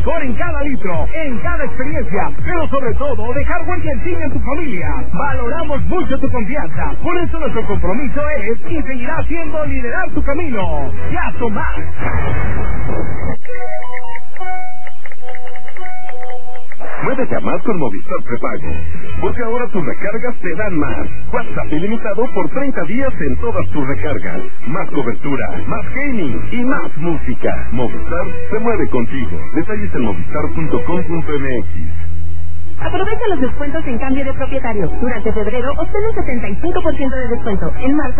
mejor en cada litro, en cada experiencia, pero sobre todo dejar huella en ti y en tu familia. Valoramos mucho tu confianza, por eso nuestro compromiso es y seguirá siendo liderar tu camino. Gasto Más. Muévete a más con Movistar Prepago, porque ahora tus recargas te dan más. WhatsApp ilimitado por 30 días en todas tus recargas. Más cobertura, más gaming y más música. Movistar se mueve contigo. Detalles en movistar.com.mx. Aprovecha los descuentos en cambio de propietario. Durante febrero obtén un 75% de descuento. En marzo